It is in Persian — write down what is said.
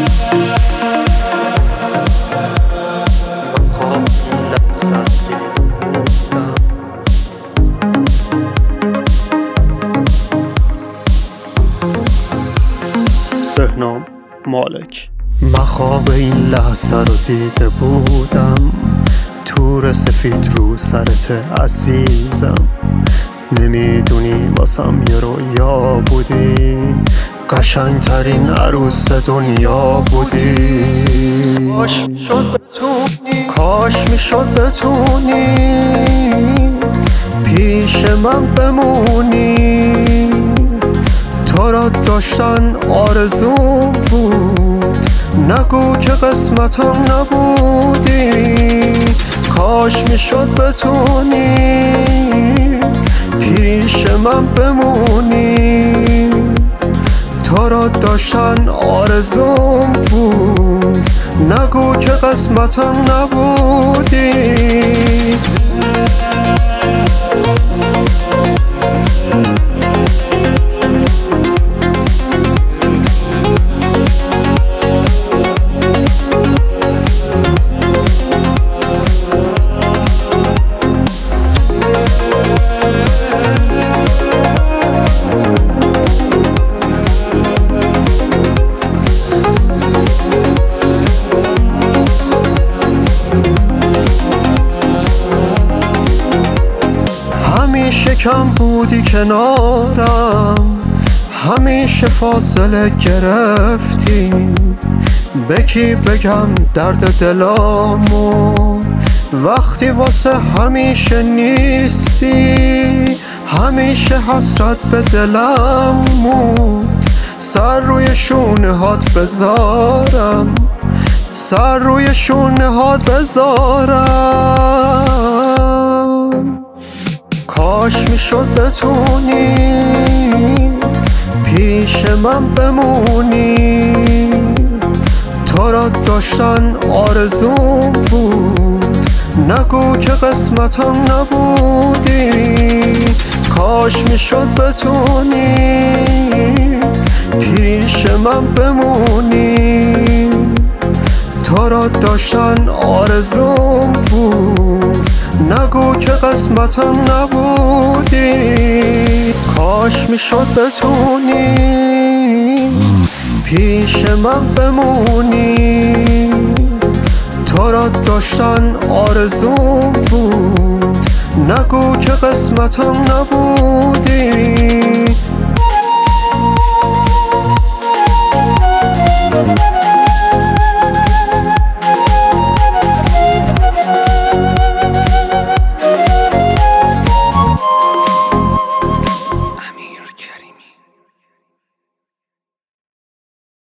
بهنام مالک. من خواب این لحظه رو دیده بودم، تور سفید رو سرت عزیزم. نمیدونی واسم یه رویا بودی، قشنگترین عروس دنیا بودی. کاش میشد بتونی پیش من بمونی، تو را داشتن آرزوم بود، نگو که قسمتم نبودی. کاش میشد بتونی پیش من بمونی، تو را داشتن آرزوم بود، نگو که قسمتم نبودی. همیشه کم بودی کنارم، همیشه فاصله گرفتی. به کی بگم درد دلامو وقتی واسه همیشه نیستی. همیشه حسرت به دلم بود، سر روی شونه هات بذارم، سر روی شونه هات بذارم. کاش میشد بتونی پیش من بمونی، تو را داشتن آرزوم بود، نگو که قسمتم نبودی. کاش میشد بتونی پیش من بمونی، تو را داشتن آرزوم بود، نگو که قسمتم نبودی. کاش میشد بتونی پیش من بمونی، تو را داشتن آرزوم بود، نگو که قسمتم نبودی.